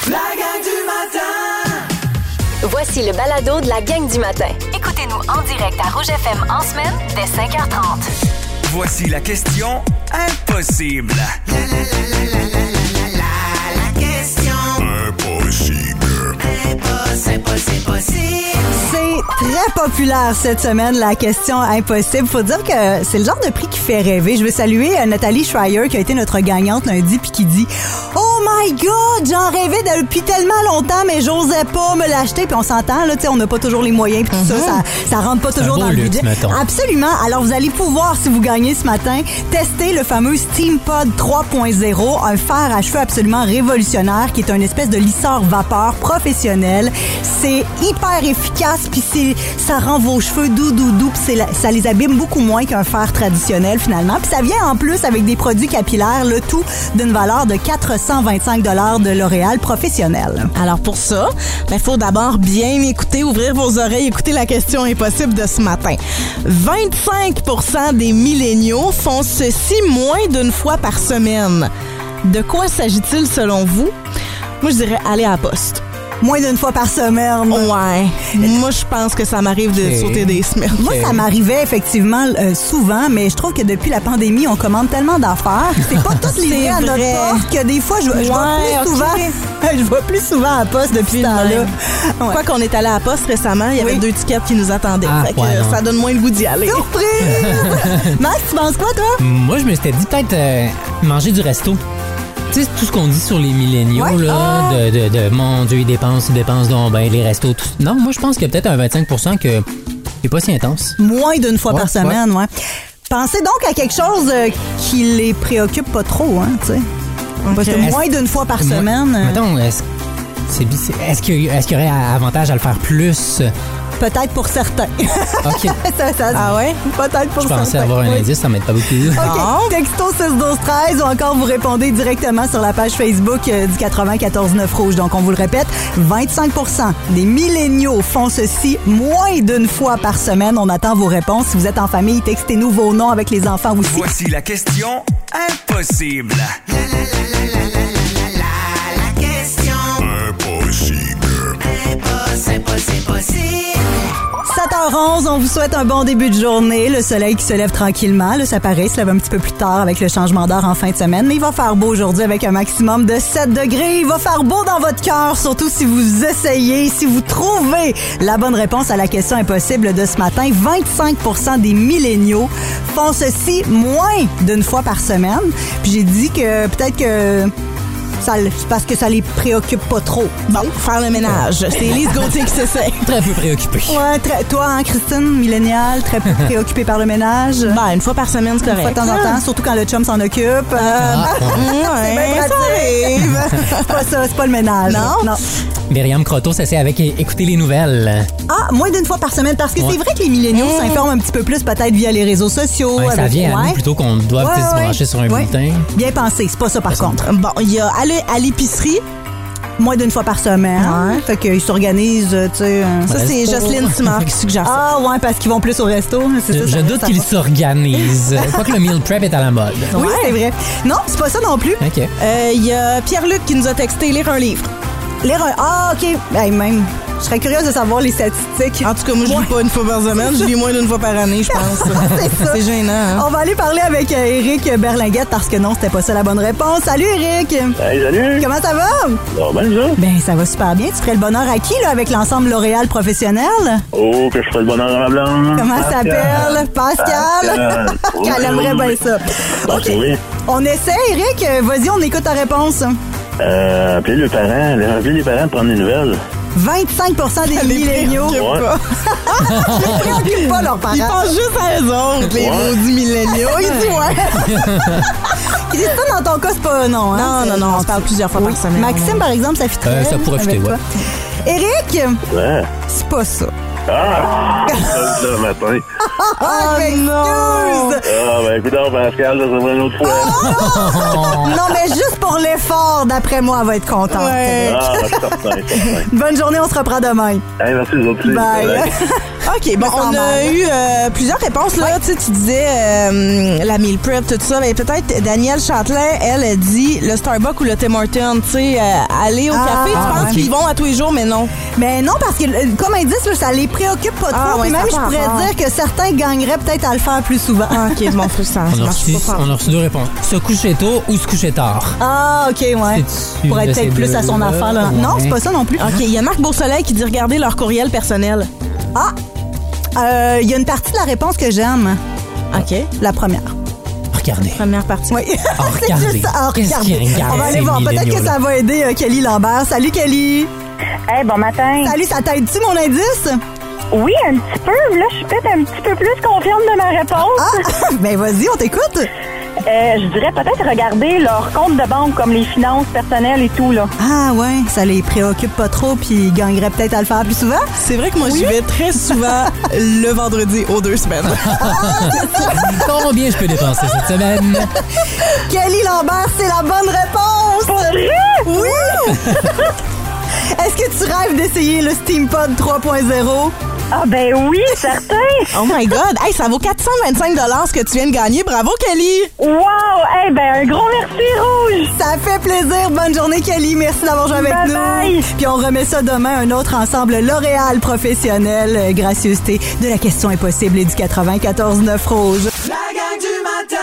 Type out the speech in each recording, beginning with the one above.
La gang du matin. Voici le balado de la gang du matin. Écoutez-nous en direct à Rouge FM en semaine dès 5h30. Voici la question impossible. La question Impossible. impossible. C'est très populaire cette semaine, la question impossible. Faut dire que c'est le genre de prix qui fait rêver. Je veux saluer Nathalie Schreier qui a été notre gagnante lundi puis qui dit « Oh my God, j'en rêvais depuis tellement longtemps, mais j'osais pas me l'acheter. » Puis on s'entend, là, tu sais, on n'a pas toujours les moyens puis tout ça rentre pas toujours dans le budget. Absolument. Alors, vous allez pouvoir, si vous gagnez ce matin, tester le fameux SteamPod 3.0, un fer à cheveux absolument révolutionnaire qui est une espèce de lisseur vapeur professionnel. C'est hyper efficace puis ça rend vos cheveux doux puis ça les abîme beaucoup moins qu'un fer traditionnel finalement. Puis ça vient en plus avec des produits capillaires, le tout d'une valeur de 425 $ de L'Oréal professionnel. Alors pour ça, il faut d'abord bien écouter, ouvrir vos oreilles, écouter la question impossible de ce matin. 25% des milléniaux font ceci moins d'une fois par semaine. De quoi s'agit-il selon vous? Moi, je dirais aller à la poste. Moins d'une fois par semaine. Ouais. Moi, je pense que ça m'arrive de sauter des semaines. Moi, ça m'arrivait effectivement souvent, mais je trouve que depuis la pandémie, on commande tellement d'affaires. C'est pas toutes livré à notre porte que des fois, je vois plus souvent. Je vois plus souvent à la poste depuis ce temps-là. Ouais. Quoi qu'on est allé à la poste récemment, il y avait 2 tickets qui nous attendaient. Ça donne moins le goût d'y aller. Surprise! Max, tu penses quoi, toi? Moi, je me suis dit peut-être manger du resto. Tu sais, tout ce qu'on dit sur les milléniaux, de mon Dieu, ils dépensent donc ben les restos, tout. Non, moi, je pense qu'il y a peut-être un 25% que c'est pas si intense. Moins d'une fois par semaine, ouais. Pensez donc à quelque chose qui les préoccupe pas trop, hein, tu sais. Parce que moins d'une fois par semaine... Mettons, est-ce qu'il y aurait avantage à le faire plus? Peut-être pour certains. OK. Ah ouais? Peut-être pour certains. Je pensais avoir un indice, ça m'aide pas beaucoup. OK. Texto 612-13 ou encore vous répondez directement sur la page Facebook du 94.9 Rouge. Donc, on vous le répète, 25% des milléniaux font ceci moins d'une fois par semaine. On attend vos réponses. Si vous êtes en famille, textez-nous vos noms avec les enfants aussi. Voici la question impossible. La question impossible. 7h11, on vous souhaite un bon début de journée. Le soleil qui se lève tranquillement. Là, ça paraît, il se lève un petit peu plus tard avec le changement d'heure en fin de semaine. Mais il va faire beau aujourd'hui avec un maximum de 7 degrés. Il va faire beau dans votre cœur, surtout si vous essayez, si vous trouvez la bonne réponse à la question impossible de ce matin. 25% des milléniaux font ceci moins d'une fois par semaine. Puis j'ai dit que peut-être que... c'est parce que ça les préoccupe pas trop. Bon, faire le ménage. C'est Élise Gauthier qui s'essaie. Très peu préoccupée. Ouais, toi, hein, Christine, milléniale, très peu préoccupée par le ménage. Ben, une fois par semaine, c'est correct. Une fois de temps en temps, surtout quand le chum s'en occupe. C'est bien pratique. C'est pas ça, c'est pas le ménage. Non. Myriam Croteau s'essaie avec écouter les nouvelles. Ah, moins d'une fois par semaine, parce que c'est vrai que les milléniaux s'informent un petit peu plus peut-être via les réseaux sociaux. Ça vient à nous plutôt qu'on doit se brancher sur un bulletin. Bien pensé, c'est pas ça par contre. Bon, il y a aller à l'épicerie. Moins d'une fois par semaine. Ouais. Fait qu'ils s'organisent, tu sais. Ça, c'est Jocelyne Simard qui suggère ça. Ah, ouais, parce qu'ils vont plus au resto. Je doute qu'ils s'organisent. Quoique le meal prep est à la mode. Oui, c'est vrai. Non, c'est pas ça non plus. OK. Il y a Pierre-Luc qui nous a texté lire un livre. Ah, OK. Ben, même. Je serais curieuse de savoir les statistiques. En tout cas, moi, je lis pas une fois par semaine. Je lis moins d'une fois par année, je pense. C'est ça. C'est gênant. Hein? On va aller parler avec Éric Berlinguette parce que non, c'était pas ça la bonne réponse. Salut, Éric. Hey, salut. Comment ça va? Ça va bien, ça? Ben, ça va super bien. Tu ferais le bonheur à qui, là, avec l'ensemble L'Oréal professionnel? Oh, que je ferais le bonheur à ma blonde. Comment ça s'appelle? Pascal? Elle aimerait bien ça. OK. Oui. On essaie, Éric. Vas-y, on écoute ta réponse. Appelez les parents pour prendre des nouvelles. 25% des milléniaux. Ouais. Ils préoccupent pas leurs parents. Ils pensent juste à eux autres, les maudits milléniaux. Ils disent Christine, dans ton cas, c'est pas non. Hein? Non, on se parle plusieurs fois par semaine. Maxime, par exemple, ça fit très ça pourrait fitter, ouais. Éric, ouais. C'est pas ça. Le matin. M'excuse! Ben écoute, Pascal, ça va une autre fois. Non, mais juste pour l'effort, d'après moi, elle va être contente. Ouais. Certain. Bonne journée, on se reprend demain. Hey, merci, les autres. Bye. OK, bon, on a eu plusieurs réponses. Là. Tu sais, tu disais la meal prep, tout ça. Mais peut-être Danielle Châtelain, elle a dit le Starbucks ou le Tim Hortons. Tu sais, aller au café, tu penses qu'ils vont à tous les jours, mais non. Mais non, parce que, comme indice, là, ça les préoccupe pas trop. Puis même, je pourrais dire que certains gagneraient peut-être à le faire plus souvent. OK, bon, faut ça. On a reçu 2 réponses. Se coucher tôt ou se coucher tard. Ah, OK, ouais. Pour être peut-être plus à son affaire. Là. Non, c'est pas ça non plus. OK, il y a Marc Beausoleil qui dit regarder leur courriel personnel. Ah! Il y a une partie de la réponse que j'aime. OK. La première. Regardez. Première partie. Oui. Regardez. Qu'est-ce qu'il y a? On va aller voir. Peut-être que ça va aider Kelly Lambert. Salut, Kelly. Hey, bon matin. Salut, ça t'aide-tu, mon indice? Oui, un petit peu. Là, je suis peut-être un petit peu plus confiante de ma réponse. Ah! Ben, vas-y, on t'écoute. Je dirais peut-être regarder leur compte de banque, comme les finances personnelles et tout, là. Ah, ouais. Ça les préoccupe pas trop, puis ils gagneraient peut-être à le faire plus souvent. C'est vrai que moi, j'y vais très souvent le vendredi aux 2 semaines. Combien je peux dépenser cette semaine? Kelly Lambert, c'est la bonne réponse! Pour vrai? Oui! Est-ce que tu rêves d'essayer le SteamPod 3.0? Ah ben oui, certain! Oh my God! Hey, ça vaut 425 $ ce que tu viens de gagner. Bravo, Kelly! Wow! Hey, ben un gros merci, Rouge! Ça fait plaisir. Bonne journée, Kelly. Merci d'avoir joué avec nous. Puis on remet ça demain, un autre ensemble L'Oréal professionnel. Gracieuseté de la question impossible et du 94.9 Rouge. La gang du matin.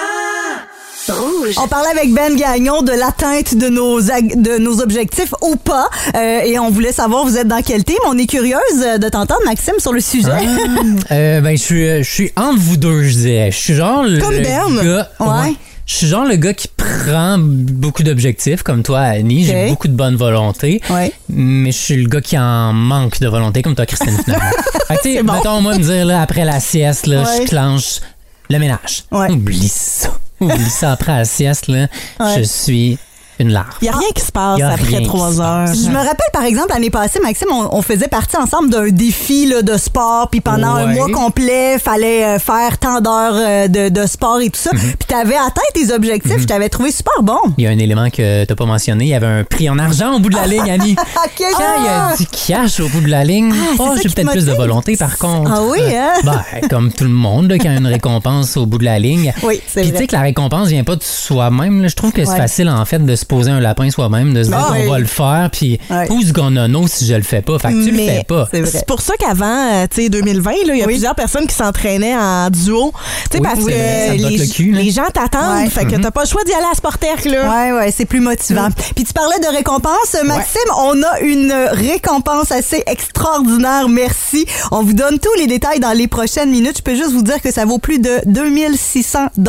Rouge. On parlait avec Ben Gagnon de l'atteinte de nos objectifs ou pas. Et on voulait savoir, vous êtes dans quel team? On est curieuse de t'entendre, Maxime, sur le sujet. Ben, je suis entre vous deux, je dirais. Je suis genre le gars... Ouais. Je suis genre le gars qui prend beaucoup d'objectifs, comme toi, Annie. Okay. J'ai beaucoup de bonne volonté. Ouais. Mais je suis le gars qui en manque de volonté, comme toi, Christine, finalement. Tu sais, mettons, moi, me dire, là, après la sieste, là, je clenche le ménage. Ouais. Oublie ça. Oublie ça après la sieste, là. Je suis une larve. Il n'y a rien qui se passe après 3 heures. Je me rappelle, par exemple, l'année passée, Maxime, on faisait partie ensemble d'un défi là, de sport, puis pendant un mois complet, fallait faire tant d'heures de sport et tout ça. Puis t'avais atteint tes objectifs, je t'avais trouvé super bon. Il y a un élément que t'as pas mentionné, il y avait un prix en argent au bout de la ligne, Annie. Okay, quand il y a du cash au bout de la ligne, j'ai peut-être plus de volonté, par contre. Ah oui, hein? Ben, comme tout le monde, là, quand il y a une récompense au bout de la ligne. Oui, c'est vrai. Puis tu sais que la récompense vient pas de soi-même. Là. Je trouve que c'est facile, en fait, de se poser un lapin soi-même, de se dire qu'on va le faire, puis who's gonna know si je le fais pas? Fait que tu le fais pas. C'est pour ça qu'avant, tu sais, 2020, il y a plusieurs personnes qui s'entraînaient en duo. Tu sais, parce que les gens t'attendent. Fait que t'as pas le choix d'y aller à Sportec, là. Ouais, c'est plus motivant. Puis tu parlais de récompense. Maxime, on a une récompense assez extraordinaire. Merci. On vous donne tous les détails dans les prochaines minutes. Je peux juste vous dire que ça vaut plus de 2600 $.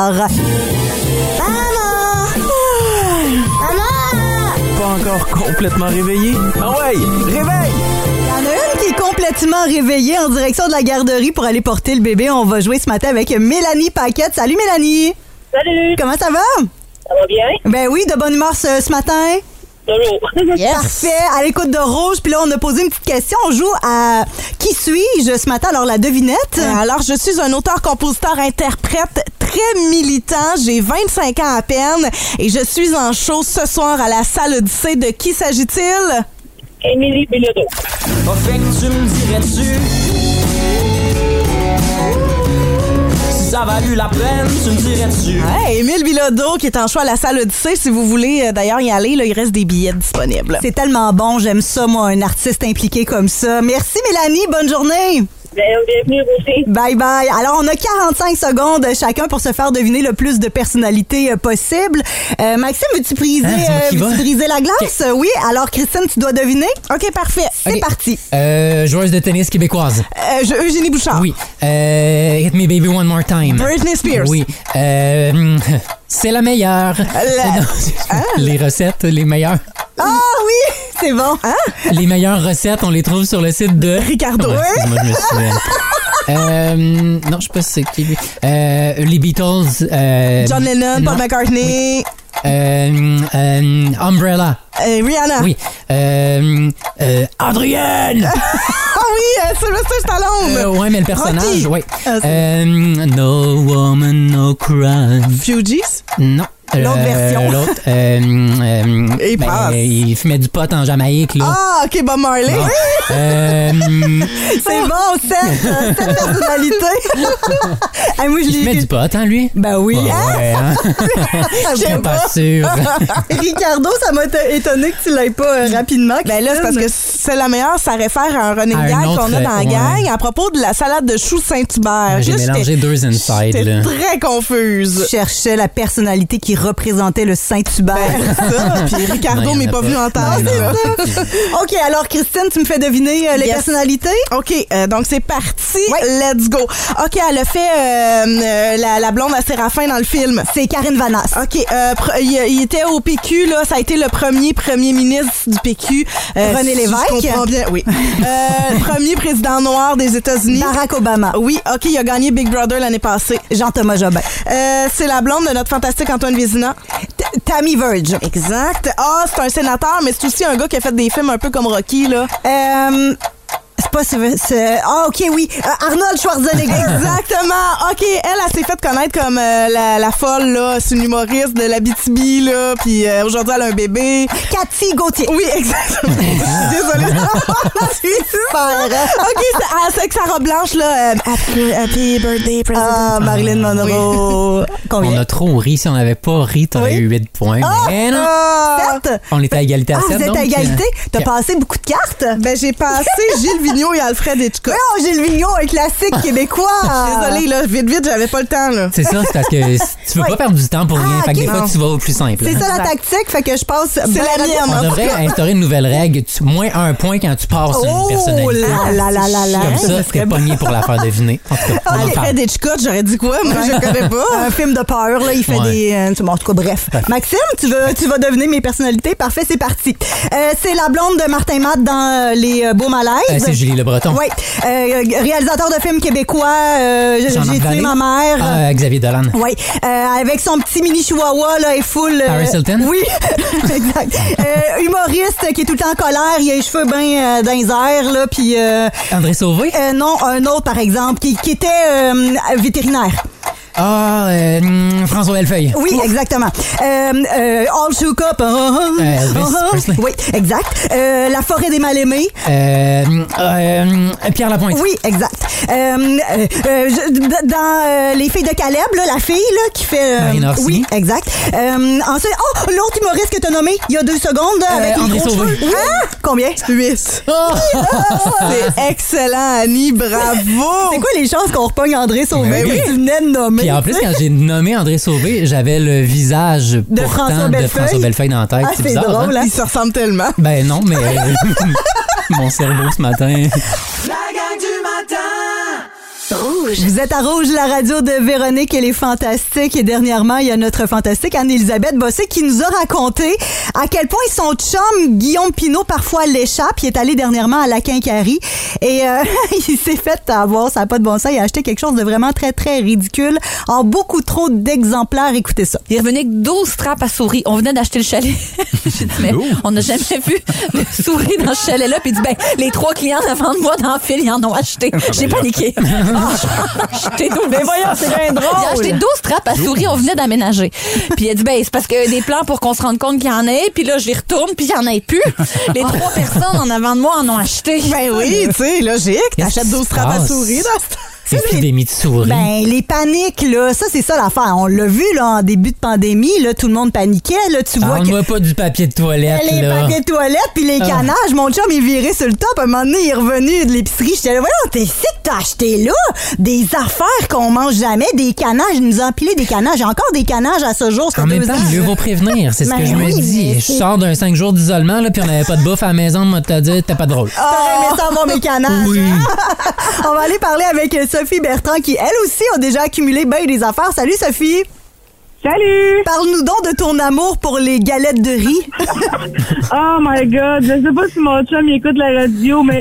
Pas encore complètement réveillé? Ah ouais, réveille! Il y en a une qui est complètement réveillée en direction de la garderie pour aller porter le bébé. On va jouer ce matin avec Mélanie Paquette. Salut Mélanie! Salut! Comment ça va? Ça va bien? Ben oui, de bonne humeur ce matin. Toujours. Yes. Parfait. À l'écoute de Rouge. Puis là, on a posé une petite question. On joue à Qui suis-je ce matin? Alors, la devinette. Alors, je suis un auteur, compositeur, interprète très militant. J'ai 25 ans à peine. Et je suis en show ce soir à la salle Odyssée. De qui s'agit-il? Émilie Bilodeau. Fait que tu me dirais-tu si ça valut la peine, tu me dirais-tu? Ouais, Émile Bilodeau qui est en choix à la salle Odyssée. Si vous voulez d'ailleurs y aller, là, il reste des billets disponibles. C'est tellement bon. J'aime ça, moi, un artiste impliqué comme ça. Merci, Mélanie. Bonne journée. Bienvenue aussi. Bye bye. Alors, on a 45 secondes chacun pour se faire deviner le plus de personnalités possible. Maxime, veux-tu briser la glace? Okay. Oui. Alors, Christine, tu dois deviner? OK, parfait. C'est parti. Joueuse de tennis québécoise. Eugénie Bouchard. Oui. Hit me baby one more time. Britney Spears. Oui. C'est la meilleure. Les recettes, les meilleures. Ah oui, c'est bon. Hein? Les meilleures recettes, on les trouve sur le site de Ricardo. Moi, je me souviens. Non, je sais pas si c'est qui. Les Beatles. John Lennon, Paul McCartney. Umbrella. Rihanna. Oui. Adrienne. Ah oui, Sylvester Stallone. Ouais, mais le personnage, oui. No Woman, No Cry. Fugees? Non. L'autre version. L'autre, Il passe. il fumait du pot en Jamaïque, là. Ah, OK, Bob Marley. C'est bon, cette personnalité. Hey, moi, je Il fumait du pot, hein, lui? Ben oui. Ouais, hein? J'étais pas sûr. Ricardo, ça m'a étonné que tu l'aies pas rapidement. Ben là, c'est parce que c'est la meilleure, ça réfère à un running À un gag autre, qu'on a dans la ouais. gang à propos de la salade de choux Saint-Hubert. J'ai Là, mélangé deux inside, J'étais là. très confuse. Je cherchais la personnalité qui représentait le Saint-Hubert. Ça, puis Ricardo Non, il y en m'est a pas pas. vu en temps. Non, là. OK, alors Christine, tu me fais deviner les Yes. personnalités? OK, donc c'est parti. Ouais. Let's go. OK, elle a fait la blonde à Séraphin dans le film. C'est Karine Vanasse. OK, il était au PQ, là. Ça a été le premier ministre du PQ. René si Lévesque. Je comprends bien, oui. Premier président noir des États-Unis. Barack Obama. Oui, OK, il a gagné Big Brother l'année passée. Jean-Thomas Jobin. C'est la blonde de notre fantastique Antoine Vézina. Tammy Verge. Exact. Ah, c'est un sénateur, mais c'est aussi un gars qui a fait des films un peu comme Rocky, là. C'est pas... Ah, OK, oui. Arnold Schwarzenegger. Exactement. OK, elle s'est fait connaître comme la folle, là. C'est une humoriste de l'Abitibi, là. Puis aujourd'hui, elle a un bébé. Cathy Gauthier. Oui, exactement. Désolée. OK, c'est avec sa robe blanche, là. Happy birthday, President. Ah, Marilyn Monroe. Combien? On a trop ri. Si on n'avait pas ri, t'aurais eu 8 points. Mais non. 7? On était à égalité à 7. Vous êtes donc, à égalité? T'as que- passé beaucoup de cartes? Ben, j'ai passé Gilles Vigneault et Alfred Hitchcock. Oh, Gilles Vigneault, un classique québécois. Désolée, là, vite, j'avais pas le temps, là. C'est ça, c'est parce que tu veux Oui. pas perdre du temps pour rien. Ah, Fait que des ok. fois, Non. tu vas au plus simple. C'est hein. ça la tactique, fait que je passe... C'est la mienne, On en tout devrait cas. instaurer une nouvelle règle. Moins 1 point quand tu passes une Oh personnalité. là là là là là. Comme ça, c'était pogné pour la faire deviner. En tout cas, on en parle. Alfred Hitchcock, j'aurais dit quoi? Moi, je connais pas. Un film de peur, là, il fait Ouais. des... en tout cas, bref. Maxime, tu vas deviner mes personnalités. Parfait, c'est parti. C'est la blonde de Martin Matt dans Les Beaux Malaises. C'est Julie Le Breton. Oui. Réalisateur de films québécois. Jean-Marc J'ai tué Vallée. ma mère. Xavier Dolan. Oui, avec son petit mini chihuahua, là, et full... Paris Hilton? Oui, exact. Humoriste qui est tout le temps en colère, il a les cheveux bien dans les airs, là, puis... André Sauvé? non, un autre, par exemple, qui était vétérinaire. François Bellefeuille. Oui, exactement. All Shook Up. Elvis Presley. Oui, exact. La forêt des mal-aimés. Pierre Lapointe. Oui, exact. Dans Les filles de Caleb, là, la fille là, qui fait... Marina Orsini. Oui, exact. Ensuite, l'autre humoriste que t'as nommé il y a 2 secondes, là, avec les André gros Sauvé. cheveux. Oui. Combien? 8. C'est excellent, Annie. Bravo. C'est quoi les chances qu'on repogne André Sauvé Ben oui. que tu venais de nommer? Puis en plus, quand j'ai nommé André Sauvé, j'avais le visage pourtant François de Bellefeuille. François Bellefeuille dans la tête. Ah, c'est c'est bizarre, drôle, hein? hein? Ils se ressemblent tellement. Ben non, mais mon cerveau ce matin. La gang du matin. Rouge. Vous êtes à Rouge, la radio de Véronique et les Fantastiques. Et dernièrement, il y a notre fantastique Anne-Élisabeth Bossé qui nous a raconté à quel point son chum, Guillaume Pinault, parfois l'échappe. Il est allé dernièrement à la Quincaillerie et il s'est fait avoir, ça n'a pas de bon sens. Il a acheté quelque chose de vraiment très, très ridicule en beaucoup trop d'exemplaires. Écoutez ça. Il est revenu avec 12 trappes à souris. On venait d'acheter le chalet. J'ai dit, mais on n'a jamais vu de souris dans ce chalet-là. Puis il dit, ben, les 3 clients avant de moi dans le fil, ils en ont acheté. J'ai paniqué. Acheté 12. Mais voyons, c'est bien drôle. Il a acheté 12 trappes à souris. On venait d'aménager. Puis il a dit, ben, c'est parce qu'il y a des plans pour qu'on se rende compte qu'il y en ait. Puis là, je les retourne, puis il n'y en a plus. Les 3 personnes en avant de moi en ont acheté. Ben oui, tu sais, logique. T'achètes 12 trappes à souris dans ce Épidémie de souris. Ben, les paniques, là, ça, c'est ça l'affaire. On l'a vu, là, en début de pandémie, là, tout le monde paniquait, là, tu vois que... Parle-moi pas du papier de toilette, Les là. papiers de toilette puis les canages. Mon chum est viré sur le top. À un moment donné, il est revenu de l'épicerie. J'étais là, voyons, t'es sick que t'as acheté là? Des affaires qu'on mange jamais, des canages. Il nous a empilé des canages. J'ai encore des canages à ce jour. Ça En fait même 2 temps, ans. mieux vaut prévenir. C'est ce Ben que je me oui, dis. mais Je c'est- sors d'un 5 jours d'isolement, là, puis on n'avait pas de bouffe à la maison. Moi, t'as dit, t'es pas drôle. T'aurais aimé ça avoir mes canages. Oui. On va aller parler avec Sophie Bertrand qui, elle aussi, a déjà accumulé bien des affaires. Salut, Sophie. Salut! Parle-nous donc de ton amour pour les galettes de riz. Oh my God! Je sais pas si mon chum il écoute la radio, mais...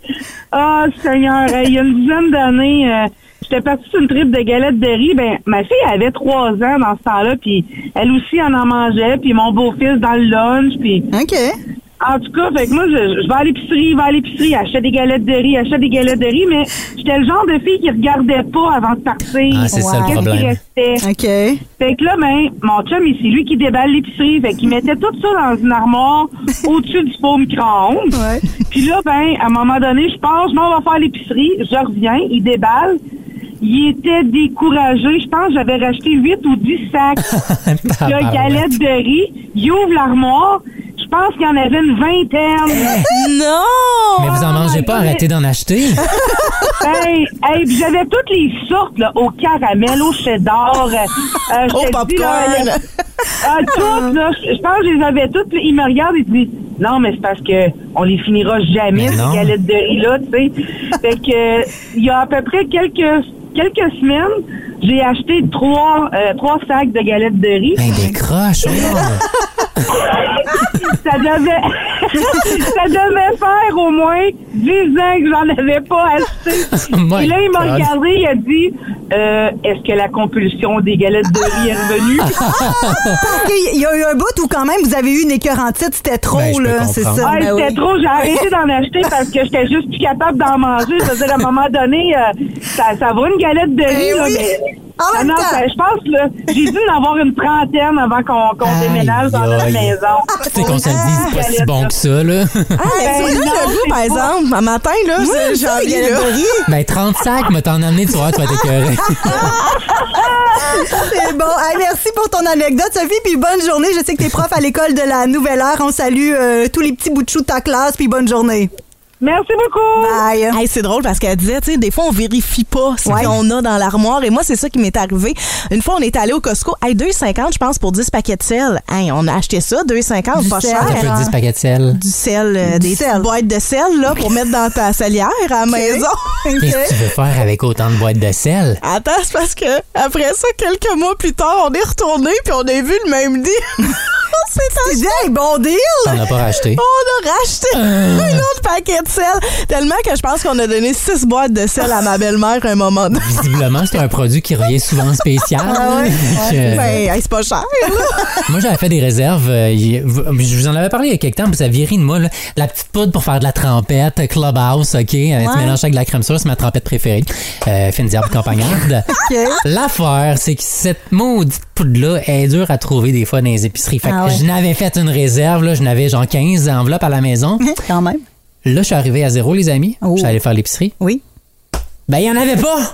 Oh, Seigneur! Il y a une dizaine d'années, j'étais partie sur une trip de galettes de riz. Ben, ma fille avait 3 ans dans ce temps-là, puis elle aussi en mangeait, puis mon beau-fils dans le lunch, puis... OK. En tout cas, fait que moi, je vais à l'épicerie, acheter des galettes de riz, mais j'étais le genre de fille qui regardait pas avant de partir. Ah, c'est ça le Qu'est-ce problème. qui restait. OK. Fait que là, mon chum, c'est lui qui déballe l'épicerie. Fait qu'il mettait tout ça dans une armoire au-dessus du pot micro-ondes. Ouais. Puis là, à un moment donné, je m'en vais faire l'épicerie. Je reviens, il déballe. Il était découragé. Je pense que j'avais racheté 8 ou 10 sacs de galettes de riz. Il ouvre l'armoire. Je pense qu'il y en avait une vingtaine. Non! Mais vous en mangez pas, arrêtez d'en acheter. Puis j'avais toutes les sortes, là, au caramel, au cheddar. Au popcorn. Toutes, là. Je pense que je les avais toutes. Puis il me regarde et dit, non, mais c'est parce que on les finira jamais, ces galettes de riz-là, tu sais. Fait que, il y a à peu près quelques semaines, j'ai acheté 3 sacs de galettes de riz. Ben, décroche, ça devait faire au moins 10 ans que j'en avais pas acheté. Et là, il m'a regardé, il a dit, est-ce que la compulsion des galettes de riz est revenue? Parce qu'il y a eu un bout où quand même vous avez eu une écœurantite, c'était trop, là, c'est ça. Ah, c'était trop, j'ai arrêté d'en acheter parce que j'étais juste plus capable d'en manger. Je veux dire, à un moment donné, ça va une galette de riz, là, mais... je pense, là, j'ai dû en avoir une trentaine avant qu'on déménage dans notre maison. Tu sais qu'on se le dise pas si bon que ça, là. C'est le goût, par exemple. Un matin, là, j'ai envie, là. Ben, 30 sacs, mais t'en amené, tu vois, tu vas t'écœurer. C'est bon. Hey, merci pour ton anecdote, Sophie, puis bonne journée. Je sais que t'es prof à l'école de la Nouvelle Ère. On salue tous les petits bouts de chou de ta classe, puis bonne journée. Merci beaucoup. Bye. Hey, c'est drôle parce qu'elle disait, tu sais, des fois, on vérifie pas ce qu'on a dans l'armoire. Et moi, c'est ça qui m'est arrivé. Une fois, on est allé au Costco. Hey, 2,50, je pense, pour 10 paquets de sel. Hey, on a acheté ça, 2,50, pas cher. Ça fait 10 paquets de sel. Du sel, des petites boîtes de sel, là, pour mettre dans ta salière à la maison. Qu'est-ce que tu veux faire avec autant de boîtes de sel? Attends, c'est parce que après ça, quelques mois plus tard, on est retourné puis on a vu le même deal. C'est hey, bon deal! On n'a pas racheté. On a racheté un autre paquet de sel. Tellement que je pense qu'on a donné 6 boîtes de sel à ma belle-mère à un moment donné. Visiblement, c'est un produit qui revient souvent spécial. Ben, c'est pas cher, là. Moi, j'avais fait des réserves. Je vous en avais parlé il y a quelques temps, puis ça avait ri de moi. Là. La petite poudre pour faire de la trempette, Clubhouse, OK? Tu mélanges avec de la crème sûre, c'est ma trempette préférée. Fine diable campagnarde. L'affaire, c'est que cette maudite poudre-là est dure à trouver des fois dans les épiceries. Fait que je n'avais fait une réserve, là, je n'avais genre 15 enveloppes à la maison. Quand même. Là, je suis arrivé à 0, les amis. Je suis allé faire l'épicerie. Oui. Ben, il n'y en avait pas!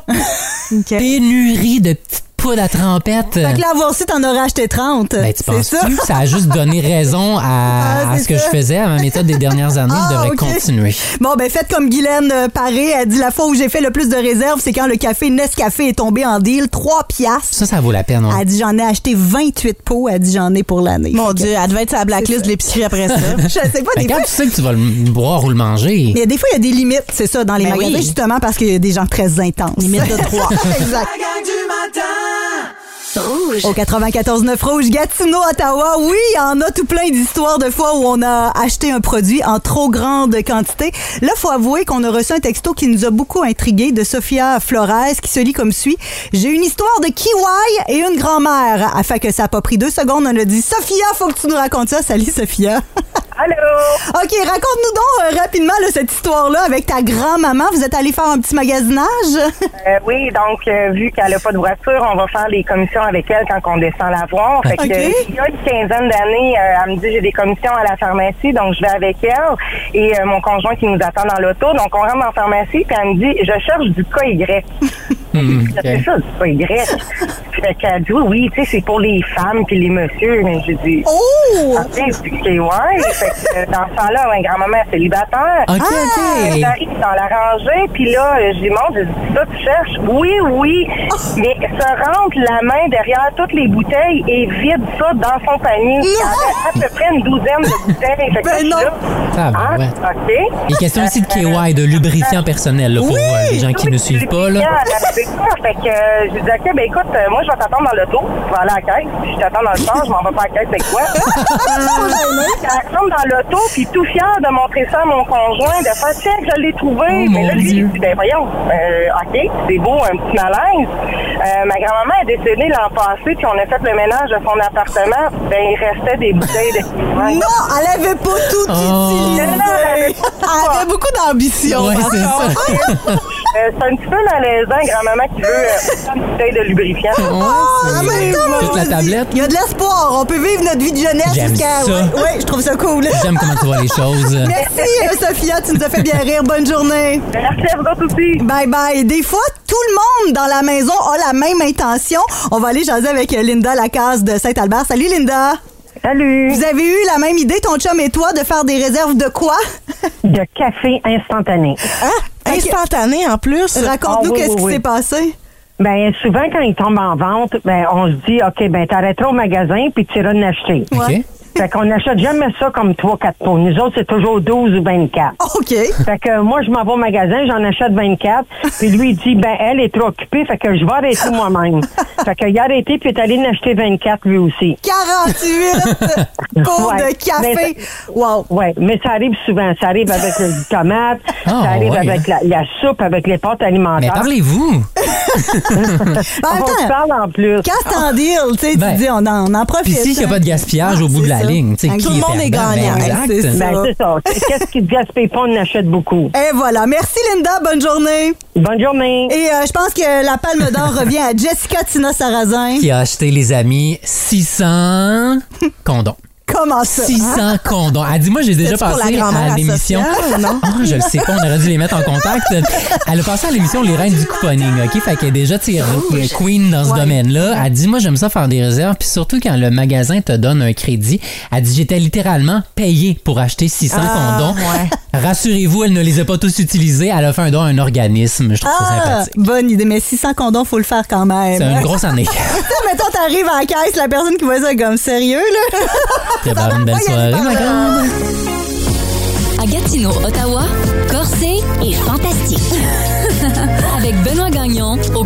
Pénurie de petites poudres à trempette. Fait que là, voir si t'en aurais acheté 30. Ben, tu penses-tu? Ça a juste donné raison à ce que je faisais, à ma méthode des dernières années. Je devrais continuer. Bon, ben, faites comme Guylaine Paré. Elle dit, la fois où j'ai fait le plus de réserves, c'est quand le café Nescafé est tombé en deal. 3 piastres. Ça vaut la peine. Ouais. Elle dit, j'en ai acheté 28 pots. Elle dit, j'en ai pour l'année. Mon Dieu, elle devait être sur la blacklist de l'épicerie après ça. Je sais pas. Ben, quand tu sais que tu vas le boire ou le manger. Mais des fois, il y a des limites, c'est ça, dans les magasins, justement, parce qu'il y a des gens très intenses. Limite de 3. Exact. La gang du matin. Rouge. Au 94.9 Rouge, Gatineau, Ottawa, oui, il y en a tout plein d'histoires de fois où on a acheté un produit en trop grande quantité. Là, faut avouer qu'on a reçu un texto qui nous a beaucoup intrigués de Sophia Flores qui se lit comme suit. J'ai une histoire de kiwi et une grand-mère. Afin que ça n'a pas pris 2 secondes, on a dit Sophia, faut que tu nous racontes ça. Salut, Sophia. Allô? OK, raconte-nous donc rapidement là, cette histoire-là avec ta grand-maman. Vous êtes allé faire un petit magasinage? Oui, donc vu qu'elle n'a pas de voiture, on va faire les commissions avec elle quand on descend la voir. Fait que, il y a une quinzaine d'années, elle me dit j'ai des commissions à la pharmacie, donc je vais avec elle et mon conjoint qui nous attend dans l'auto. Donc on rentre dans la pharmacie puis elle me dit je cherche du KY. C'est ça, du KY. Fait qu'elle dit oui, tu sais, c'est pour les femmes puis les messieurs. Mais j'ai dit OK, c'est du KY. Fait que dans ce temps-là, ma grand-maman est célibataire. J'arrive dans la rangée, puis là, j'y monte, je dis ça, tu cherches? Oui. Mais se rentre la main derrière toutes les bouteilles et vide ça dans son panier. Il y avait à peu près une douzaine de bouteilles. Fait que OK. Il est question aussi de KY, de lubrifiant personnel, là, pour les gens qui ne suivent pas. Là. Fait que j'ai dit OK, ben écoute, moi je vais t'attendre dans l'auto, je vais aller à la caisse, puis je t'attends dans le char, je m'en vais pas à la caisse avec toi. Elle tombe dans l'auto, puis tout fière de montrer ça à mon conjoint, de faire « Tiens, je l'ai trouvé. Mais là, lui, il dit « Ben voyons, OK, c'est beau, un petit malaise. » Ma grand-maman est décédée l'an passé, puis on a fait le ménage de son appartement. Ben, il restait des bouteilles de... Non, elle avait pas tout utilisé. Elle avait beaucoup d'ambition. Ouais, c'est ça. C'est un petit peu malaisant, grand-maman qui veut une bouteille de lubrifiant. Toute la tablette. Il y a de l'espoir. On peut vivre notre vie de jeunesse J'aime jusqu'à... ça. Oui, je trouve ça cool. J'aime comment tu vois les choses. Merci, Sophia. Tu nous as fait bien rire. Bonne journée. Merci à vous autres aussi. Bye bye. Des fois, tout le monde dans la maison a la même intention. On va aller jaser avec Linda Lacasse de Saint-Albert. Salut, Linda. Salut. Vous avez eu la même idée, ton chum et toi, de faire des réserves de quoi? De café instantané. Hein? Instantané en plus. Raconte-nous qu'est-ce qui s'est passé. Ben souvent, quand il tombe en vente, ben on se dit, OK, ben t'arrêteras au magasin puis tu iras en acheter. OK. Fait qu'on n'achète jamais ça comme 3-4 pots. Nous autres, c'est toujours 12 ou 24. OK. Fait que moi, je m'en vais au magasin, j'en achète 24. Puis lui, il dit, ben elle est trop occupée, fait que je vais arrêter moi-même. Fait qu'il a arrêté, puis il est allé en acheter 24 lui aussi. 48 pots de café. Wow. Ouais, mais ça arrive souvent. Ça arrive avec le tomate, ça arrive avec la soupe, avec les pâtes alimentaires. Mais parlez-vous. On se parle en plus. Quand c'est en deal, tu sais, tu dis, on en profite. Puis s'il n'y a pas de gaspillage au bout de la ligne, tu sais, tout le monde est gagnant. Exact. C'est ça. Qu'est-ce qui ne gaspille pas, on en achète beaucoup. Et voilà. Merci, Linda. Bonne journée. Bonne journée. Et je pense que la palme d'or revient à Jessica Tina Sarrazin. Qui a acheté, les amis, 600 condoms. Comment ça? 600 condoms. Elle dit, moi, j'ai déjà passé à l'émission. Non? Oh, je le sais pas, on aurait dû les mettre en contact. Elle a passé à l'émission Les Reines du couponing, OK? Fait qu'elle est déjà queen dans ce domaine-là. Elle dit, moi, j'aime ça faire des réserves, puis surtout quand le magasin te donne un crédit. Elle dit, j'étais littéralement payée pour acheter 600 condoms. Ouais. Rassurez-vous, elle ne les a pas tous utilisés. Elle a fait un don à un organisme. Je trouve ça sympathique. Bonne idée, mais 600 condoms, faut le faire quand même. C'est une grosse année. Mettons, t'arrives à la caisse, la personne qui voit ça comme sérieux, là. Prépare une belle soirée, ma grande. À Gatineau, Ottawa, corsé et fantastique. Avec Benoît Gagnon au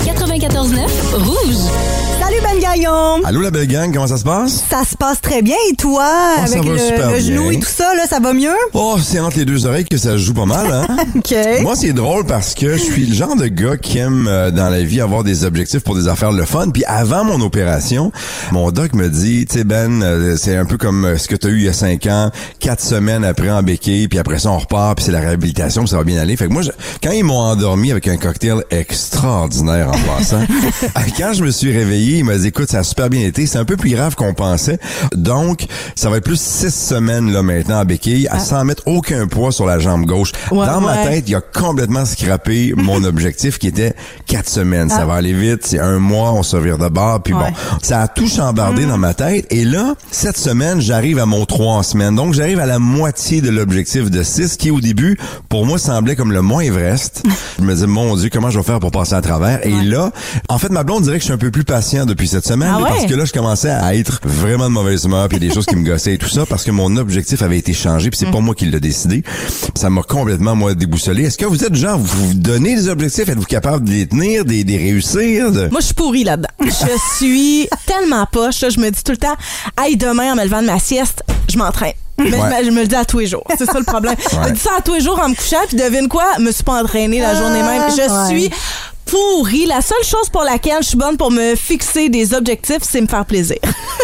94.9 Rouge. Salut Ben Gagnon. Allô la belle gang, comment ça se passe? Ça se passe très bien et toi, avec le genou et tout ça, là, ça va mieux? Oh, c'est entre les deux oreilles que ça se joue pas mal, hein? OK. Moi, c'est drôle parce que je suis le genre de gars qui aime dans la vie avoir des objectifs pour des affaires le fun. Puis avant mon opération, mon doc me dit, tu sais Ben, c'est un peu comme ce que tu as eu il y a 5 ans, 4 semaines après en béquille, puis après ça on repart, puis c'est la réhabilitation, puis ça va bien aller. Fait que moi, quand ils m'ont endormi avec un cocktail extraordinaire en passant, quand je me suis réveillé, il m'a dit, écoute, ça a super bien été. C'est un peu plus grave qu'on pensait. Donc, ça va être plus 6 semaines, là, maintenant, à béquille, sans mettre aucun poids sur la jambe gauche. Dans ma tête, il a complètement scrappé mon objectif qui était 4 semaines. Ça va aller vite. C'est 1 mois, on se revire de bord. Puis bon, ça a tout chambardé dans ma tête. Et là, cette semaine, j'arrive à mon 3 en semaine. Donc, j'arrive à la moitié de l'objectif de 6, qui au début, pour moi, semblait comme le Mont Everest. Je me disais, mon Dieu, comment je vais faire pour passer à travers? Et là, en fait, ma blonde dirait que je suis un peu plus patient depuis cette semaine, parce que là, je commençais à être vraiment de mauvaise humeur, puis des choses qui me gossaient et tout ça, parce que mon objectif avait été changé, puis c'est pas moi qui l'ai décidé. Ça m'a complètement, moi, déboussolé. Est-ce que vous êtes genre, vous donnez des objectifs, êtes-vous capable de les tenir, de les réussir? Moi, je suis pourrie là-dedans. Je suis tellement poche, là, je me dis tout le temps, hey, demain, en me levant de ma sieste, je m'entraîne. Mais je me le dis à tous les jours. C'est ça le problème. Je me dis ça à tous les jours en me couchant, puis devine quoi? Je me suis pas entraînée la journée même. Je suis pourrie. La seule chose pour laquelle je suis bonne pour me fixer des objectifs, c'est me faire plaisir.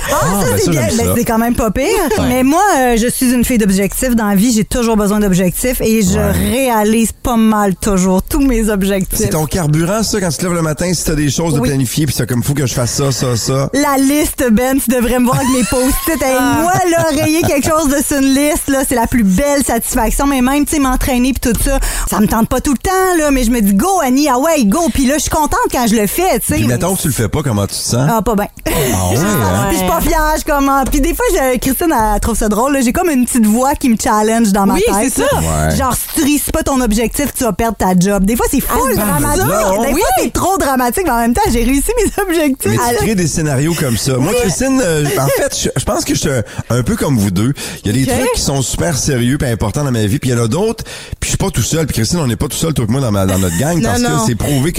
C'est bien. C'est quand même pas pire. Mais moi, je suis une fille d'objectifs. Dans la vie, j'ai toujours besoin d'objectifs et je réalise pas mal toujours tous mes objectifs. C'est ton carburant, ça, quand tu te lèves le matin, si t'as des choses de planifier, puis c'est comme, faut que je fasse ça, ça, ça. La liste, Ben, tu devrais me voir avec mes post-it. Moi, là, rayer quelque chose de sur une liste, là, c'est la plus belle satisfaction. Mais même, tu sais, m'entraîner puis tout ça, ça me tente pas tout le temps, là, mais je me dis, go, Annie, ah ouais, go. Puis là, je suis contente quand je le fais, tu sais. Puis mettons que tu le fais pas, comment tu te sens? Ah, pas bien. Ah ouais, hein? Puis je suis pas fière, je comment. Puis des fois, Christine, elle trouve ça drôle, là. J'ai comme une petite voix qui me challenge dans ma tête. Oui, c'est ça. Ouais. Genre, si tu réussis pas ton objectif, tu vas perdre ta job. Des fois, c'est full dramatique. Des fois, c'est trop dramatique, mais en même temps, j'ai réussi mes objectifs. Mais tu crées des scénarios comme ça. Moi, Christine, en fait, je pense que je suis un peu comme vous deux. Il y a des trucs qui sont super sérieux et importants dans ma vie, puis il y en a d'autres, puis je suis pas tout seul. Puis Christine, on n'est pas tout seul, toi et moi, dans notre gang, parce que c'est prouvé que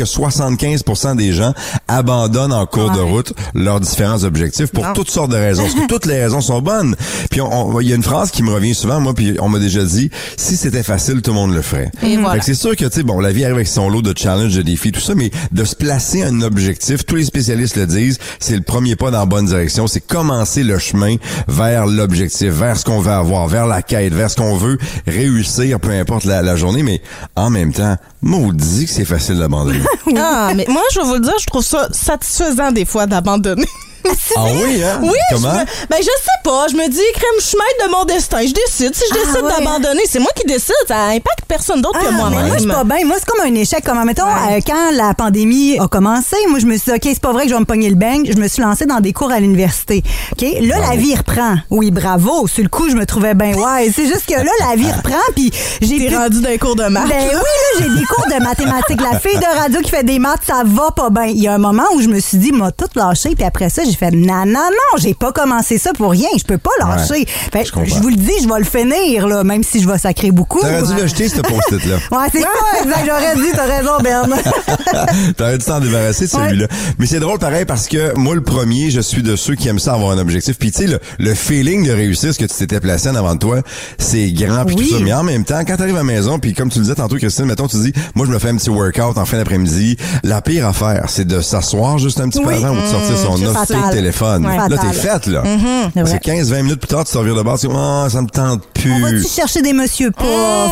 75% des gens abandonnent en cours de route leurs différents objectifs pour toutes sortes de raisons. Parce que toutes les raisons sont bonnes. Puis il y a une phrase qui me revient souvent, moi, puis on m'a déjà dit, si c'était facile, tout le monde le ferait. Et voilà. Fait que c'est sûr que, tu sais, bon, la vie arrive avec son lot de challenges, de défis, tout ça, mais de se placer un objectif, tous les spécialistes le disent, c'est le premier pas dans la bonne direction. C'est commencer le chemin vers l'objectif, vers ce qu'on veut avoir, vers la quête, vers ce qu'on veut réussir, peu importe la journée, mais en même temps, maudit que c'est facile d'abandonner. Mais moi, je vais vous le dire, je trouve ça satisfaisant des fois d'abandonner. Ah oui, hein? Oui, comment? Je sais pas. Je me dis, crème, je suis maître de mon destin. Je décide. Si je décide d'abandonner, c'est moi qui décide. Ça impacte personne d'autre que moi-même. Moi, je suis pas bien. Moi, c'est comme un échec. Comme, mettons, quand la pandémie a commencé, moi, je me suis dit, OK, c'est pas vrai que je vais me pogner le bang. Je me suis lancée dans des cours à l'université. OK? Là, la vie reprend. Oui, bravo. Sur le coup, je me trouvais bien. Ouais, c'est juste que là, la vie reprend. Puis T'es rendu dans les cours de maths. Ben oui, là, j'ai des cours de mathématiques. La fille de radio qui fait des maths, ça va pas bien. Il y a un moment où je me suis dit, m'a tout lâché. Puis après ça, j'ai fait, non, j'ai pas commencé ça pour rien. Je peux pas lâcher. Fait, je vous le dis, je vais le finir, là, même si je vais sacrer beaucoup. T'aurais dû le jeter, ce post-it-là. Ouais, c'est ça, exact. J'aurais dit, t'as raison, Berne. T'aurais dû t'en débarrasser de celui-là. Mais c'est drôle pareil parce que moi, le premier, je suis de ceux qui aiment ça avoir un objectif. Puis tu sais, le feeling de réussir ce que tu t'étais placé en avant de toi, c'est grand puis tout ça. Mais en même temps, quand t'arrives à la maison, puis comme tu le disais tantôt, Christine, mettons, tu dis, moi, je me fais un petit workout en fin d'après-midi. La pire affaire, c'est de s'asseoir juste un petit peu avant ou de sortir son hostie de téléphone. Là, t'es faite, là. C'est 15-20 minutes plus tard, tu te reviens de bord, tu dis, ça me tente plus. On va-tu chercher des monsieur pof?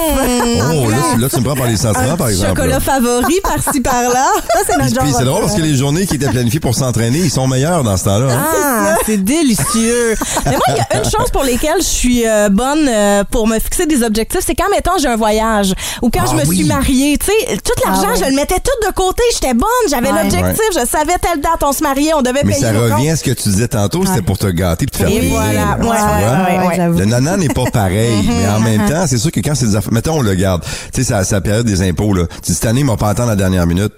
Là, tu me prends par les sentiments, par exemple. Chocolat favori, par-ci, par-là. Ça, c'est notre genre. Puis c'est drôle parce que les journées qui étaient planifiées pour s'entraîner, ils sont meilleurs dans ce temps-là. C'est délicieux. Mais moi, il y a une chose pour lesquelles je suis bonne pour me fixer des objectifs, c'est quand, mettons, j'ai un voyage ou quand je me suis mariée. Tu sais, tout l'argent, je le mettais tout de côté. J'étais bonne, j'avais l'objectif, je savais telle date, on se mariait, on devait payer. Mais ça revient à ce que tu disais tantôt, c'était pour te gâter et te faire plaisir. Voilà. Le nana n'est pas pareil, mais en même temps, c'est sûr que quand c'est des affaires, mettons, on le garde. Tu sais, c'est la période des impôts, là. Tu dis, cette année, il m'a pas attendre la dernière minute.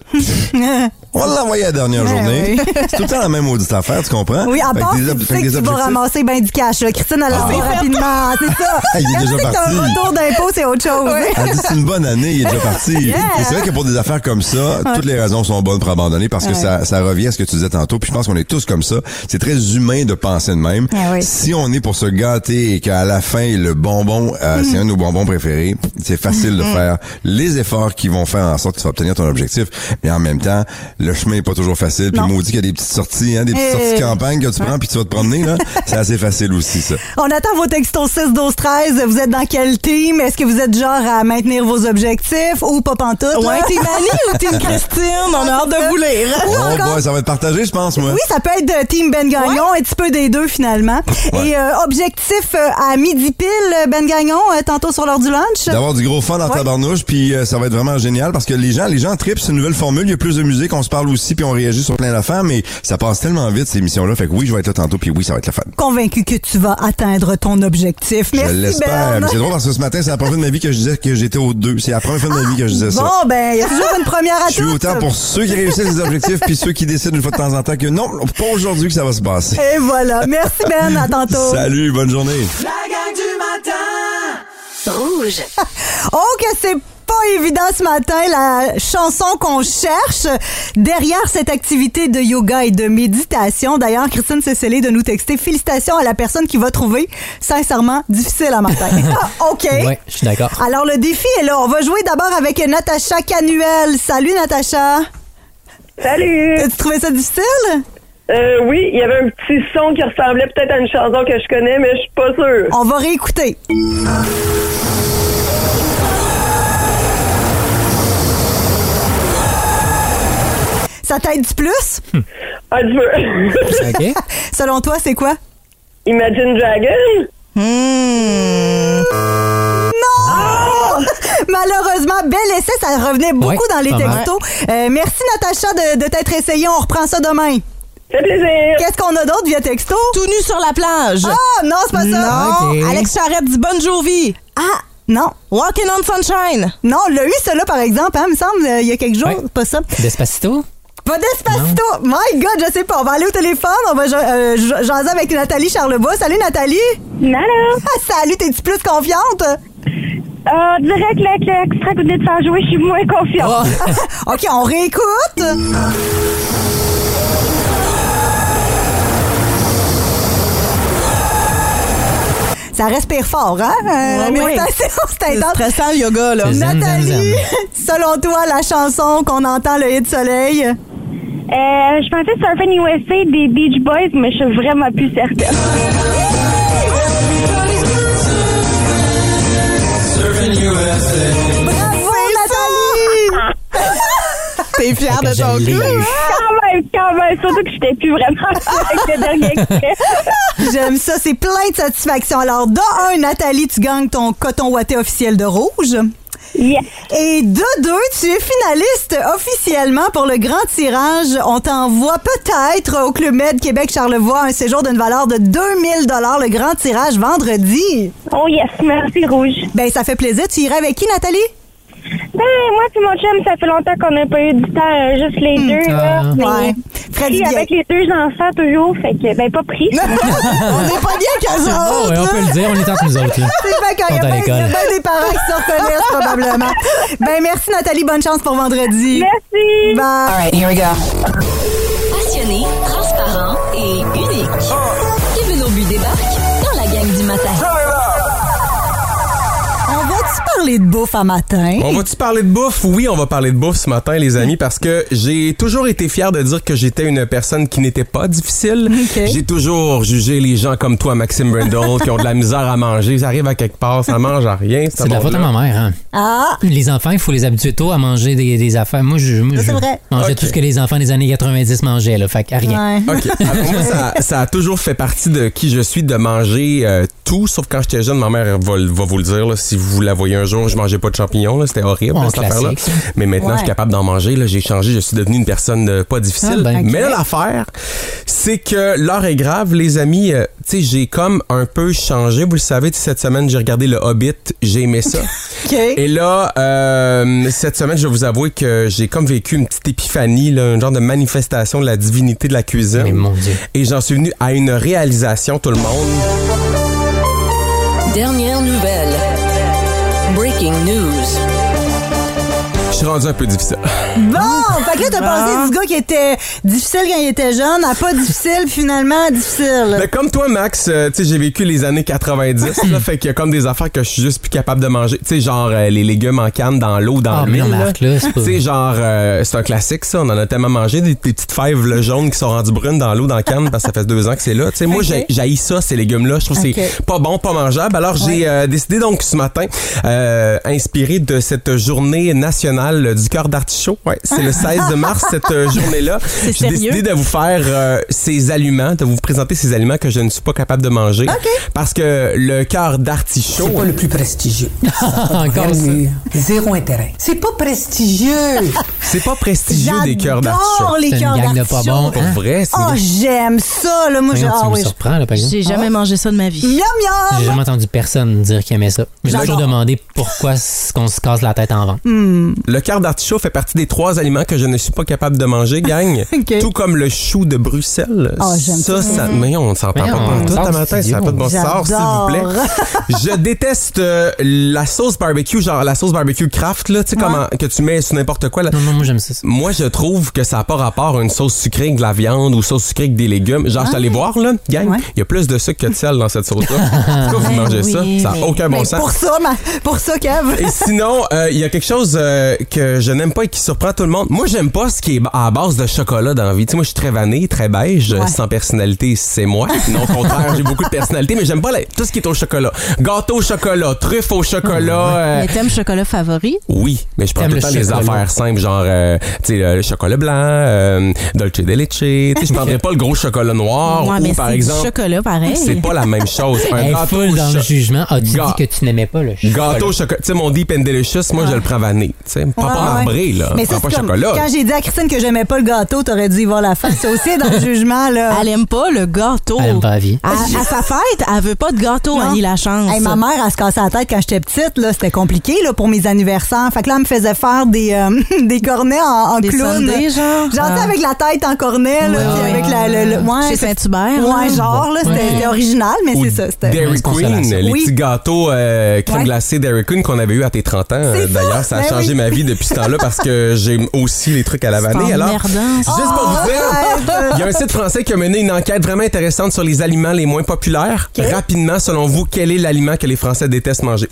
On va l'envoyer à la dernière journée. C'est tout le temps la même maudite affaire, tu comprends? Oui, à part que tu sais que tu vas ramasser ben du cash. Là. Christine, elle l'envoie rapidement. C'est ça. Il est déjà parti. Un retour d'impôt, c'est autre chose. Elle dit, c'est une bonne année, il est déjà parti. Et c'est vrai que pour des affaires comme ça, toutes les raisons sont bonnes pour abandonner parce que ça revient à ce que tu disais tantôt. Puis je pense qu'on est tous comme ça. C'est très humain de penser de même. Si on est pour se gâter et qu'à la fin, le bonbon, c'est un de nos bonbons préférés, c'est facile de faire les efforts qui vont faire en sorte que tu vas obtenir ton objectif. Mais en même temps, le chemin est pas toujours facile. Puis maudit qu'il y a des petites sorties, des petites sorties de campagne que tu prends puis tu vas te promener, là. C'est assez facile aussi, ça. On attend vos textos 6, 12, 13. Vous êtes dans quel team? Est-ce que vous êtes genre à maintenir vos objectifs ou pas pantoute? Ouais, team Annie ou team Christine? On a hâte de vous lire. Ça va être partagé, je pense, moi. Oui, ça peut être team Ben Gagnon, un petit peu des deux, finalement. Et objectif à midi pile, Ben Gagnon, tantôt sur l'heure du lunch? D'avoir du gros fun dans ta barnouche, puis ça va être vraiment génial parce que les gens trippent, c'est une nouvelle formule, il y a plus de musique, on se parle aussi, puis on réagit sur plein d'affaires, mais ça passe tellement vite, ces émissions-là. Fait que oui, je vais être là tantôt, puis oui, ça va être le fun. Convaincu que tu vas atteindre ton objectif. Merci, je l'espère. Ben. Mais c'est drôle parce que ce matin, c'est la première fois de ma vie que je disais que j'étais aux 2. C'est la première fois de ma vie que je disais ça. Bon, ben, il y a toujours une première à tout. Je suis autant pour ceux qui réussissent les objectifs, puis ceux qui décident une fois de temps en temps que non, pas aujourd'hui que ça va se passer. Et voilà. Merci, Ben. À tantôt. Salut, bonne journée. La gang du matin. Rouge. Oh, que c'est pas évident ce matin, la chanson qu'on cherche derrière cette activité de yoga et de méditation. D'ailleurs, Christine s'est scellée de nous texter. Félicitations à la personne qui va trouver. Sincèrement, difficile à matin. OK. Oui, je suis d'accord. Alors, le défi est là. On va jouer d'abord avec Natacha Canuel. Salut, Natacha. Salut. As-tu trouvé ça difficile? Oui, il y avait un petit son qui ressemblait peut-être à une chanson que je connais, mais je suis pas sûre. On va réécouter. Ça t'aide-tu plus? Un petit peu. OK. Selon toi, c'est quoi? Imagine Dragon? Non! Oh! Malheureusement, bel essai, ça revenait beaucoup dans les textos. Merci, Natacha, de t'être essayé. On reprend ça demain. Ça fait plaisir. Qu'est-ce qu'on a d'autre via texto? Tout nu sur la plage. Ah, non, c'est pas ça. Non. Okay. Alex Charrette dit Bon Jovi. Ah, non. Walking on Sunshine. Non, on l'a eu, celui-là, par exemple, hein, me semble, il y a quelques jours. Pas ça. Despacito? Pas Despacito. Non. My God, je sais pas. On va aller au téléphone. On va jaser avec Nathalie Charlebois. Salut, Nathalie. Allô. Salut, t'es-tu plus confiante? Direct, l'extrait que vous venez de faire jouer, je suis moins confiante. Oh. OK, on réécoute. Ça respire fort, hein? La méditation, c'est intense. C'est stressant, le yoga, là. Nathalie, selon toi, la chanson qu'on entend, le hit Soleil? Je pensais Surfing USA des Beach Boys, mais je suis vraiment plus certaine. Bravo, Nathalie! T'es fière de ton coup? Quand même. Surtout que j'étais plus vraiment avec le dernier extrait. J'aime ça, c'est plein de satisfaction. Alors, de 1, Nathalie, tu gagnes ton coton ouaté officiel de Rouge. Yes. Et de 2, tu es finaliste officiellement pour le grand tirage. On t'envoie peut-être au Club Med Québec Charlevoix un séjour d'une valeur de 2000 $, le grand tirage vendredi. Oh yes, merci Rouge. Ben, ça fait plaisir. Tu irais avec qui, Nathalie? Ben, moi et mon chum, ça fait longtemps qu'on n'a pas eu du temps, juste les deux. Là, ouais. Pris avec les 2 enfants toujours, fait que, ben, pas pris. On n'est pas bien qu'à ça. Oh, ouais, on peut le dire, on est entre nous autres. Là. C'est bien quand il y a bien des parents qui se reconnaissent, probablement. Ben, merci, Nathalie. Bonne chance pour vendredi. Merci. Bye. All right, here we go. Passionné, transparent et unique. Kevin Aubu débarque dans la gang du matin. On va-tu parler de bouffe à matin? On va-tu parler de bouffe? Oui, on va parler de bouffe ce matin, les amis, parce que j'ai toujours été fier de dire que j'étais une personne qui n'était pas difficile. Okay. J'ai toujours jugé les gens comme toi, Maxime Brindle, qui ont de la misère à manger. Ils arrivent à quelque part, ça mange à rien. C'est de la faute à ma mère, hein? Ah! Les enfants, il faut les habituer tôt à manger des affaires. Moi, je mangeais tout ce que les enfants des années 90 mangeaient, là, fait qu'à rien. Ouais. OK. Alors, moi, ça a toujours fait partie de qui je suis, de manger tout, sauf quand j'étais jeune, ma mère va vous le dire, là, si vous la voyez un jour, je mangeais pas de champignons, là, c'était horrible, cette affaire-là. Mais maintenant, je suis capable d'en manger, là, j'ai changé, je suis devenu une personne pas difficile. Mais là, l'affaire, c'est que l'heure est grave, les amis. Tu sais, j'ai comme un peu changé. Vous le savez, cette semaine, j'ai regardé Le Hobbit, j'ai aimé ça. Et là, cette semaine, je vais vous avouer que j'ai comme vécu une petite épiphanie, là, un genre de manifestation de la divinité de la cuisine. Mais mon Dieu. Et j'en suis venu à une réalisation, tout le monde. Dernière nouvelle. Breaking news. Je suis rendu un peu difficile. Bon! Fait que là, t'as passé du gars qui était difficile quand il était jeune à pas difficile, puis finalement difficile. Ben, comme toi, Max, tu sais, j'ai vécu les années 90, là, fait qu'il y a comme des affaires que je suis juste plus capable de manger. Tu sais, genre les légumes en canne dans l'eau, dans l'huile. Tu sais, genre, c'est un classique, ça. On en a tellement mangé, des petites fèves là, jaunes qui sont rendues brunes dans l'eau, dans la canne, parce que ça fait 2 ans que c'est là. Tu sais, moi, j'haïs ça, ces légumes-là. Je trouve que c'est pas bon, pas mangeable. Alors, j'ai décidé donc ce matin, inspiré de cette journée nationale du cœur d'artichaut. Ouais, c'est le 16 mars, cette journée-là. J'ai décidé de vous faire ces aliments, de vous présenter ces aliments que je ne suis pas capable de manger. Parce que le cœur d'artichaut... C'est pas le plus prestigieux. Encore Zéro intérêt. C'est pas prestigieux. C'est pas prestigieux des cœurs d'artichaut. J'adore les cœurs d'artichaut. Pas bon, pour vrai, c'est... Oh, j'aime ça, là. Moi, tu me surprends, là, par exemple. J'ai jamais mangé ça de ma vie. Miam, miam! J'ai jamais entendu personne dire qu'il aimait ça. J'ai toujours demandé pourquoi qu'on se casse la tête en vent. Le cœur d'artichaut fait partie des 3 aliments que je ne suis pas capable de manger, gang. Tout comme le chou de Bruxelles. Oh, j'aime ça. Mais on ne s'entend pas tout à matin. Ça n'a pas de bon sort, s'il vous plaît. Je déteste la sauce barbecue, genre la sauce barbecue Kraft, là, tu sais, comment que tu mets sur n'importe quoi. Là. Non, moi, j'aime ça. Moi, je trouve que ça n'a pas rapport à une sauce sucrée avec de la viande ou sauce sucrée avec des légumes. Genre, je suis allé voir, là, gang, il y a plus de sucre que de sel dans cette sauce-là. Pourquoi vous mangez ça? Ça n'a aucun bon sens. Pour ça, Kev. Et sinon, il y a quelque chose que je n'aime pas et qui surprend tout le monde. Moi, j'aime pas ce qui est à base de chocolat dans la vie. Tu sais, moi, je suis très vanille, très beige, sans personnalité, c'est moi. Non, au contraire, j'ai beaucoup de personnalité, mais j'aime pas tout ce qui est au chocolat. Gâteau au chocolat, truffe au chocolat. Mais t'aimes chocolat favori? Oui, mais je prends tout le temps les affaires simples, genre, tu sais, le chocolat blanc, Dolce de Leche. Tu sais, je prendrais pas le gros chocolat noir ou, par exemple. C'est du chocolat, pareil. C'est pas la même chose. Un gâteau dans le jugement. As-tu dit que tu n'aimais pas le chocolat? Gâteau au chocolat. Tu sais, mon Deep and Delicious, moi, je le prends vanille. Tu sais, Prends pas marbré, là. Mais Prends ça, pas c'est comme, chocolat. quand j'ai dit à Christine que j'aimais pas le gâteau, t'aurais dû y voir la face. C'est aussi dans le jugement, là. Elle aime pas le gâteau. Elle aime pas la vie. À sa fête, elle veut pas de gâteau, Annie Lachance. Hey, ma mère, elle se cassait la tête quand j'étais petite, là. C'était compliqué, là, pour mes anniversaires. Fait que là, elle me faisait faire des cornets en Des clown. sundaes, genre? Genre, avec la tête en cornet, là, puis avec Chez Saint-Hubert. Ouais, genre, là, c'était original, mais c'est ça. C'était Dairy Queen, les petits gâteaux crème glacée Dairy Queen qu'on avait eu à tes 30 ans. D'ailleurs, ça a changé ma vie depuis ce temps-là parce que j'aime aussi les trucs à la vanille. Alors, juste pour vous dire, il y a un site français qui a mené une enquête vraiment intéressante sur les aliments les moins populaires. Okay. Rapidement, selon vous, quel est l'aliment que les Français détestent manger?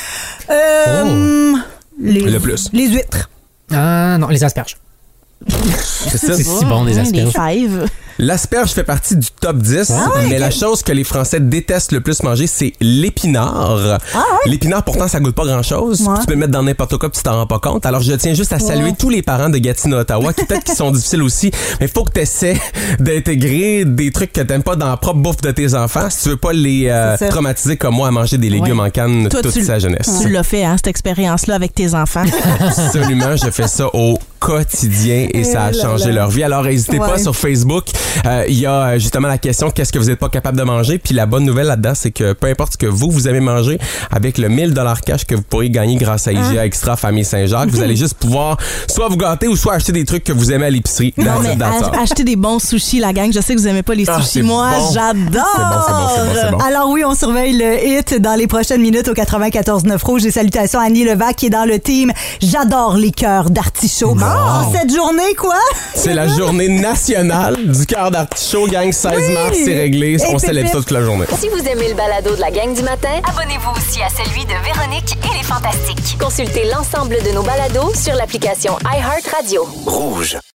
Le plus. Les huîtres. Ah non, les asperges. C'est ça. C'est si bon, les asperges. Les fèves. L'asperge fait partie du top 10, mais la chose que les Français détestent le plus manger, c'est l'épinard. L'épinard, pourtant, ça goûte pas grand-chose. Tu peux le mettre dans n'importe quoi, puis tu t'en rends pas compte. Alors, je tiens juste à saluer tous les parents de Gatineau, Ottawa, qui peut-être qui sont difficiles aussi, mais faut que tu essaies d'intégrer des trucs que t'aimes pas dans la propre bouffe de tes enfants, si tu veux pas les traumatiser comme moi à manger des légumes en canne toute sa jeunesse. Tu l'as fait, hein, cette expérience-là avec tes enfants. Absolument, je fais ça au quotidien et ça a changé leur vie. Alors, n'hésitez pas sur Facebook. Il y a justement la question qu'est-ce que vous n'êtes pas capable de manger, puis la bonne nouvelle là-dedans, c'est que peu importe ce que vous aimez manger, avec le 1000$ cash que vous pourrez gagner grâce à IGA Extra Famille Saint-Jacques, vous allez juste pouvoir soit vous gâter ou soit acheter des trucs que vous aimez à l'épicerie. Non, mais acheter des bons sushis, la gang. Je sais que vous aimez pas les sushis. Moi, j'adore. C'est bon. Alors oui, on surveille le hit dans les prochaines minutes au 94.9 Rouge. Et salutations à Annie Levac qui est dans le team. J'adore les cœurs d'artichaut. Cette journée, quoi? C'est la journée nationale du cœur d'artichaut, gang. 16 mars, c'est réglé. On célèbre ça toute la journée. Si vous aimez le balado de la gang du matin, abonnez-vous aussi à celui de Véronique et les Fantastiques. Consultez l'ensemble de nos balados sur l'application iHeartRadio. Rouge.